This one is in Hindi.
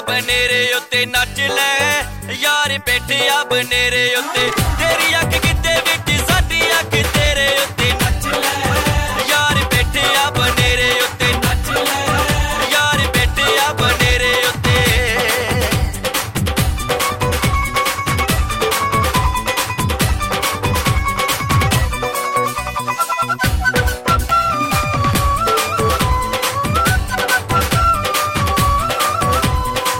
बनेरे उत्ते नच ले यार बैठिया बनेरे उत्ते तेरी अख